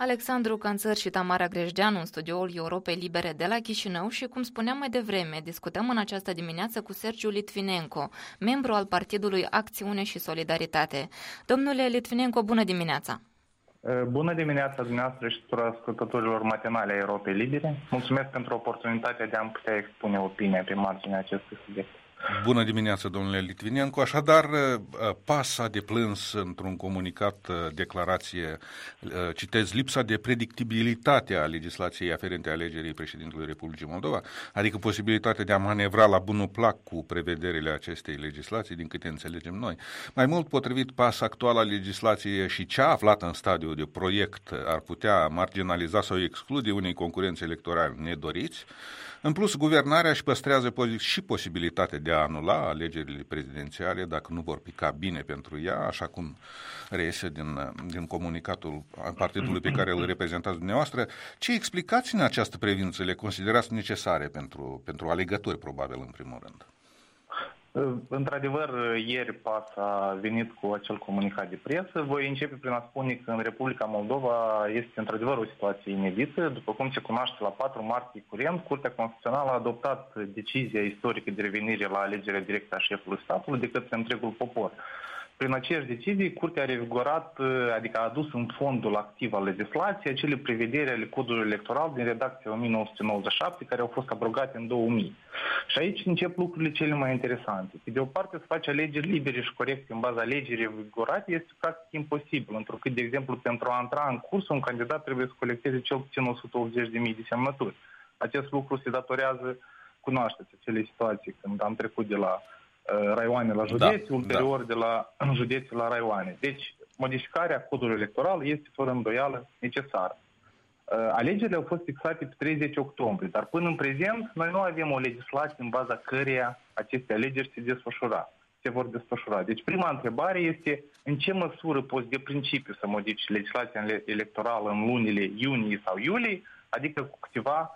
Alexandru Canțăr și Tamara Grejdeanu în studioul Europei Libere de la Chișinău și, cum spuneam mai devreme, discutăm în această dimineață cu Sergiu Litvinenko, membru al Partidului Acțiune și Solidaritate. Domnule Litvinenko, bună dimineața! Bună dimineața dumneavoastră și tuturor ascultătorilor matinale a Europei Libere. Mulțumesc pentru oportunitatea de a-mi putea expune opinia pe marginea acestui subiect. Bună dimineața, domnule Litvinenko. Așadar, PAS a deplâns într-un comunicat, declarație, citez, lipsa de predictibilitate a legislației aferente alegerii președintelui Republicii Moldova, adică posibilitatea de a manevra la bunul plac cu prevederile acestei legislații, din câte înțelegem noi. Mai mult, potrivit PAS, actuala legislație și cea aflată în stadiu de proiect ar putea marginaliza sau exclude unei concurențe electorale nedoriți. În plus, guvernarea își păstrează și posibilitatea de a anula alegerile prezidențiale dacă nu vor pica bine pentru ea, așa cum reiese din comunicatul partidului pe care îl reprezentați dumneavoastră. Ce explicații în această privință le considerați necesare pentru alegători, probabil, în primul rând? Într-adevăr, ieri PAS a venit cu acel comunicat de presă. Voi începe prin a spune că în Republica Moldova este într-adevăr o situație inedită. După cum se cunoaște, la 4 martie curent, Curtea Constituțională a adoptat decizia istorică de revenire la alegerea directă a șefului statului de către întregul popor. Prin aceeași decizie, Curtea a revigorat, adică a adus în fondul activ al legislației acele prevederi ale codului electoral din redacția 1997, care au fost abrogate în 2000. Și aici încep lucrurile cele mai interesante. Pe de o parte, să faci alegeri libere și corecte în baza legii revigorate este practic imposibil, întrucât, de exemplu, pentru a intra în curs, un candidat trebuie să colecteze cel puțin 180.000 de semnături. Acest lucru se datorează, cunoașteți acele situații când am trecut de la raioane la județe, ulterior de la județe la raioane. Deci, modificarea codului electoral este fără îndoială necesară. Alegerile au fost fixate pe 30 octombrie, dar până în prezent noi nu avem o legislație în baza căreia aceste alegeri se vor desfășura. Deci prima întrebare este în ce măsură poți de principiu să modifici legislația electorală în lunile iunie sau iulie, adică cu câteva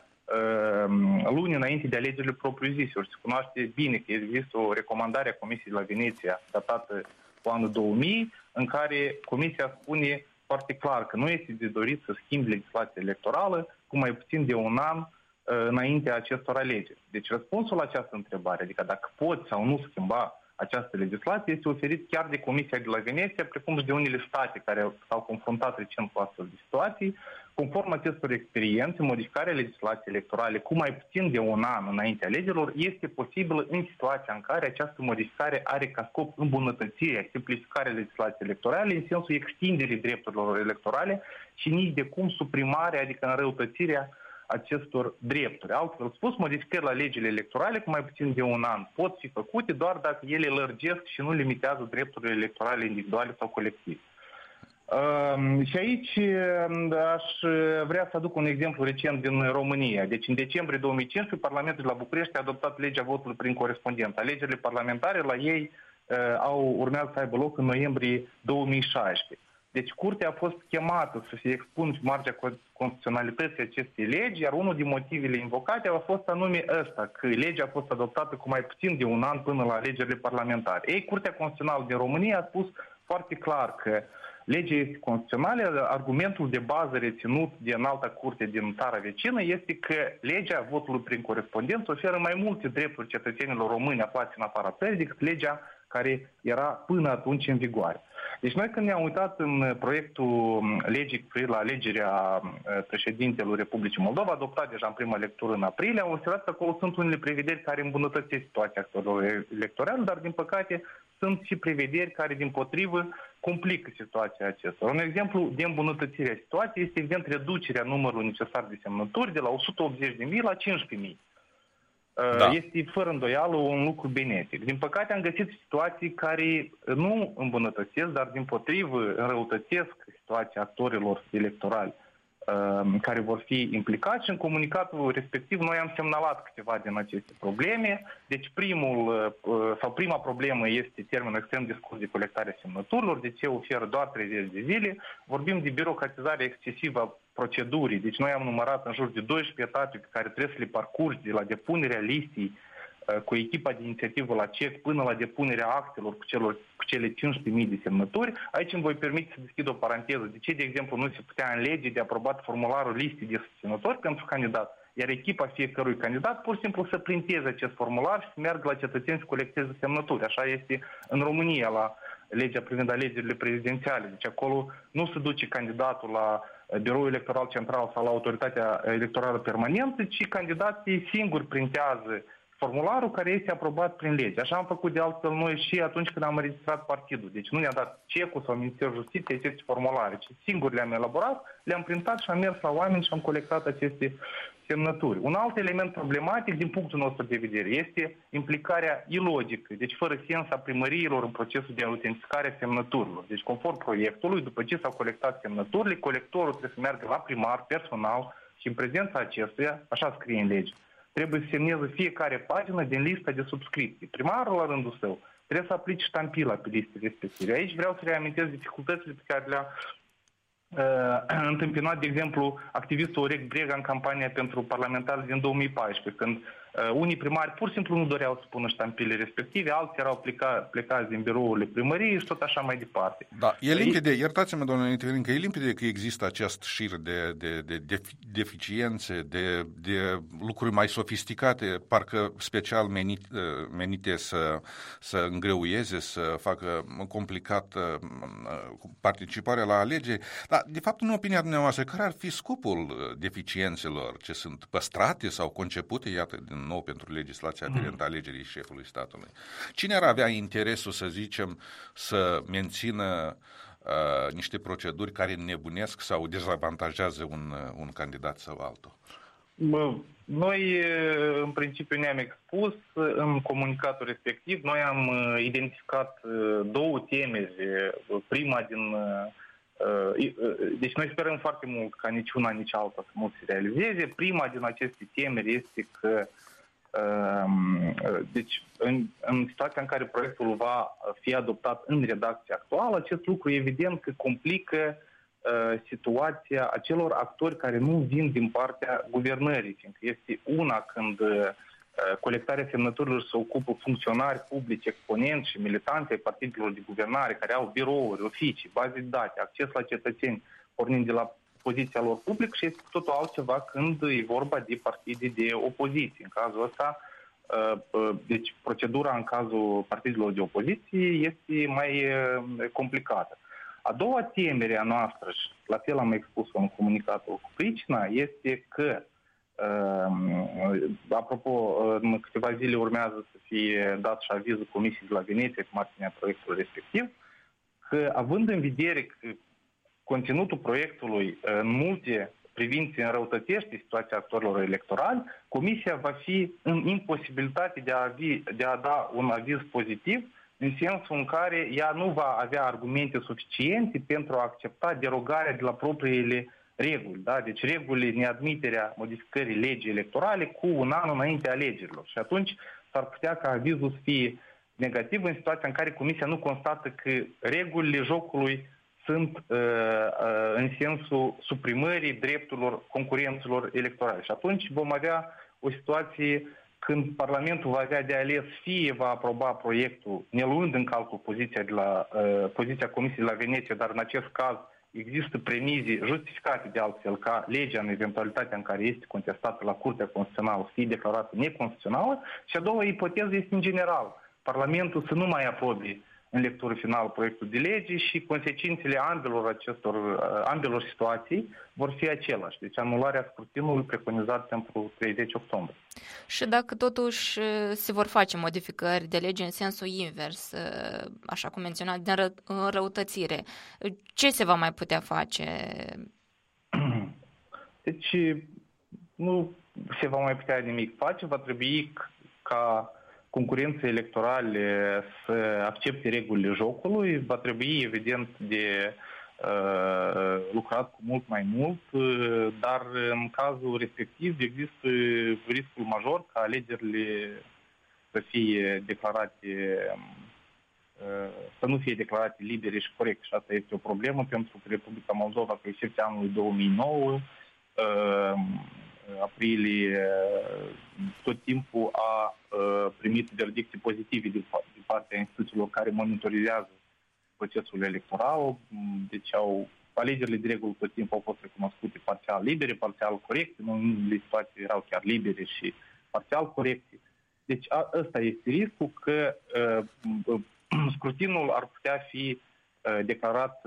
luni înainte de alegerile propriu-zise. Se cunoaște bine că există o recomandare a Comisiei de la Veneția datată cu anul 2000, în care Comisia spune foarte clar că nu este de dorit să schimbi legislația electorală cu mai puțin de un an înaintea acestor alegeri. Deci răspunsul la această întrebare, adică dacă poți sau nu schimba această legislație, este oferit chiar de Comisia de la Veneția, precum și de unele state care s-au confruntat recent cu astfel de situații. Conform acestor experiențe, modificarea legislației electorale cu mai puțin de un an înaintea alegerilor este posibilă în situația în care această modificare are ca scop îmbunătățirea, simplificarea legislației electorale în sensul extinderii drepturilor electorale și nici de cum suprimarea, adică înrăutățirea acestor drepturi. Altfel spus, modificări la legile electorale cu mai puțin de un an pot fi făcute doar dacă ele lărgesc și nu limitează drepturile electorale individuale sau colective. Și aici aș vrea să aduc un exemplu recent din România. Deci în decembrie 2015 Parlamentul de la București a adoptat legea votului prin corespondență. Alegerile parlamentare la ei urmează să aibă loc în noiembrie 2016. Deci Curtea a fost chemată să se expună pe marginea constituționalității acestei legi, iar unul din motivele invocate a fost anume ăsta, că legea a fost adoptată cu mai puțin de un an până la alegerile parlamentare. Ei, Curtea Constituțională din România a spus foarte clar că legea este constituțională, argumentul de bază reținut de înalta curte din țara vecină este că legea votului prin corespondență oferă mai multe drepturi cetățenilor români aflați în afara țării decât legea care era până atunci în vigoare. Deci noi când ne-am uitat în proiectul legii cu privire la alegerea președintelui Republicii Moldova, adoptat deja în prima lectură în aprilie, am observat că acolo sunt unele prevederi care îmbunătățesc situația actorilor electorali, dar din păcate sunt și prevederi care dimpotrivă complică situația acestora. Un exemplu de îmbunătățire a situației este evident reducerea numărului necesar de semnături de la 180.000 la 15.000. Da. Este fără îndoială un lucru benefic. Din păcate am găsit situații care nu îmbunătățesc, dar dimpotrivă înrăutățesc situația actorilor electorali care vor fi implicați și în comunicatul respectiv noi am semnalat câteva din aceste probleme. Deci prima problemă este termenul extrem de scurt de colectare semnăturilor, deci se oferă doar 30 de zile. Vorbim de birocratizare excesivă a procedurii, deci noi am numărat în jur de 12 etape pe care trebuie să le parcurgi de la depunerea listei cu echipa de inițiativă la CEC până la depunerea actelor cu cele 15.000 de semnături. Aici îmi voi permite să deschid o paranteză. De ce, de exemplu, nu se putea în lege de aprobat formularul listei de susținători pentru candidat, iar echipa fiecărui candidat pur și simplu să printeze acest formular și să meargă la cetățeni să colecteze semnături. Așa este în România la legea privind alegerile prezidențiale. Deci acolo nu se duce candidatul la Biroul Electoral Central sau la Autoritatea Electorală Permanentă, ci candidații singuri printează formularul care este aprobat prin lege. Așa am făcut de altfel noi și atunci când am înregistrat partidul. Deci nu ne-a dat CEC-ul sau Ministerul Justiției aceste formulare, ci singur le-am elaborat, le-am printat și am mers la oameni și am colectat aceste semnături. Un alt element problematic din punctul nostru de vedere este implicarea ilogică, deci fără sens a primăriilor în procesul de autentificare a semnăturilor. Deci conform proiectului, după ce s-au colectat semnăturile, colectorul trebuie să meargă la primar personal și în prezența acestuia, așa scrie în lege, trebuie să semneze fiecare pagină din lista de subscripții. Primarul, la rândul său, trebuie să aplice ștampila pe liste respective. Aici vreau să reamintesc dificultățile pe care le-a întâmpinat, de exemplu, activistul Oreg Brega în campania pentru parlamentari din 2014, când unii primari pur și simplu nu doreau să pună ștampile respective, alții erau plecați din birourile primăriei și tot așa mai departe. Da, e limpede, iertați-mă, domnule Nitirin, că e limpede că există acest șir de deficiențe, de lucruri mai sofisticate, parcă special menite să îngreuieze, să facă complicat participarea la alegeri. Dar, de fapt, în opinia dumneavoastră, care ar fi scopul deficiențelor ce sunt păstrate sau concepute, iată, din nou pentru legislația aferentă a alegerii șefului statului? Cine ar avea interesul, să zicem, să mențină niște proceduri care nebunesc sau dezavantajează un candidat sau altul? Noi, în principiu, ne-am expus în comunicatul respectiv. Noi am identificat două temeri. Prima din... Deci noi sperăm foarte mult ca nici una, nici alta să nu se realizeze. Prima din aceste temeri este că deci, în situația în care proiectul va fi adoptat în redacția actuală, acest lucru evident că complică situația acelor actori care nu vin din partea guvernării, fiindcă este una când colectarea semnăturilor se ocupă funcționari publici, exponenți și militanți ai partidelor de guvernare care au birouri, oficii, baze de date, acces la cetățeni, pornind de la poziția lor publică, și este totul altceva când e vorba de partide de opoziție. În cazul ăsta, deci procedura în cazul partidelor de opoziție este mai complicată. A doua temere a noastră, și la fel am expus-o în comunicatul cu pricina, este că, apropo, în câteva zile urmează să fie dat și avizul Comisiei de la Veneția cu marginea proiectului respectiv, că având în vedere că conținutul proiectului în multe privințe înrăutățește situația actorilor electorali, Comisia va fi în imposibilitate de a da un aviz pozitiv, în sensul în care ea nu va avea argumente suficiente pentru a accepta derogarea de la propriile reguli. Da? Deci regulile neadmiterea modificării legii electorale cu un an înainte alegerilor. Și atunci s-ar putea ca avizul să fie negativ în situația în care Comisia nu constată că regulile jocului sunt în sensul suprimării drepturilor concurenților electorale. Și atunci vom avea o situație când Parlamentul va avea de ales, fie va aproba proiectul, ne luând în calcul poziția Comisiei de la Veneția, dar în acest caz există premizii justificate de altfel ca legea, în eventualitatea în care este contestată la Curtea Constituțională, să fie declarată neconstituțională. Și a doua ipoteză este în general. Parlamentul să nu mai aprobe în lectură finală proiectul de lege și consecințele ambelor situații vor fi același. Deci anularea scrutinului preconizat pentru 30 octombrie. Și dacă totuși se vor face modificări de lege în sensul invers, așa cum menționat, de înrăutățire, ce se va mai putea face? Deci nu se va mai putea nimic face, va trebui ca concurențe electorale să accepte regulile jocului, va trebui evident de lucrat cu mult mai mult, dar în cazul respectiv există riscul major ca alegerile să fie declarate, să nu fie declarate libere și corecte. Și asta este o problemă pentru că Republica Moldova, cu excepția anului 2009, aprilie tot timpul a primit verdicte pozitive din partea instituțiilor care monitorizează procesul electoral. Deci alegerile de regulă tot timpul au fost recunoscute parțial libere, parțial corecte, în unele situații erau chiar libere și parțial corecte. Deci ăsta este riscul că scrutinul ar putea fi declarat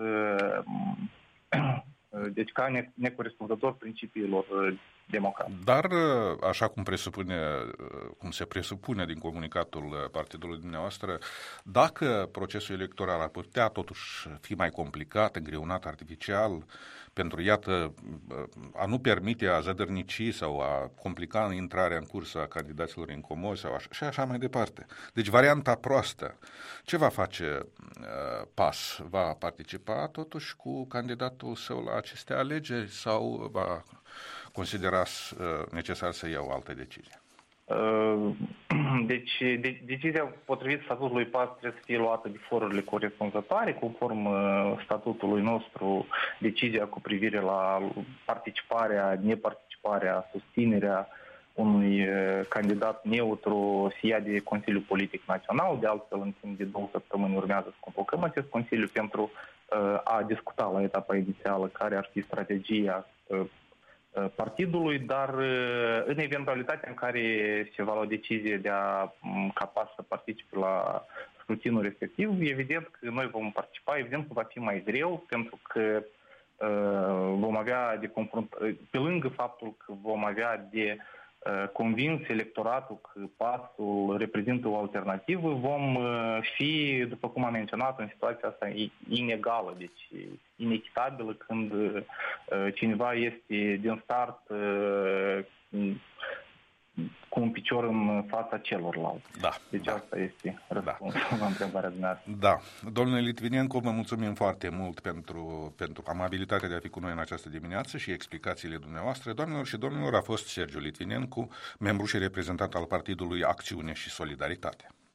deci ca necorespunzător principiilor democratice. Dar, așa cum se presupune din comunicatul partidului dumneavoastră, dacă procesul electoral ar putea totuși fi mai complicat, îngreunat artificial, pentru, iată, a nu permite a zădărnici sau a complica intrarea în cursă a candidaților incomozi și așa mai departe. Deci varianta proastă. Ce va face PAS? Va participa totuși cu candidatul său la aceste alegeri sau va considera necesar să ia o altă decizie? Deci, decizia potrivit statutului PAS trebuie să fie luată de forurile corespunzătoare. Conform statutului nostru, decizia cu privire la participarea, neparticiparea, susținerea unui candidat neutru se ia de Consiliul Politic Național. De altfel, în timp de 2 săptămâni urmează să convocăm acest Consiliu pentru a discuta la etapa inițială care ar fi strategia partidului, dar în eventualitatea în care se va lua decizie ca PAS să participe la scrutinul respectiv, evident că noi vom participa, evident că va fi mai greu, pentru că vom avea de confruntat, pe lângă faptul că vom avea de convins electoratul că PAS-ul reprezintă o alternativă, vom fi, după cum am menționat, în situația asta inegală, deci inechitabilă, când cineva este din start cu un picior în fața celorlalți. Da, deci asta este răspunsul la întrebarea dumneavoastră. Da. Domnule Litvinenko, vă mulțumim foarte mult pentru amabilitatea de a fi cu noi în această dimineață și explicațiile dumneavoastră. Doamnelor și domnilor, a fost Sergiu Litvinenko, membru și reprezentant al Partidului Acțiune și Solidaritate.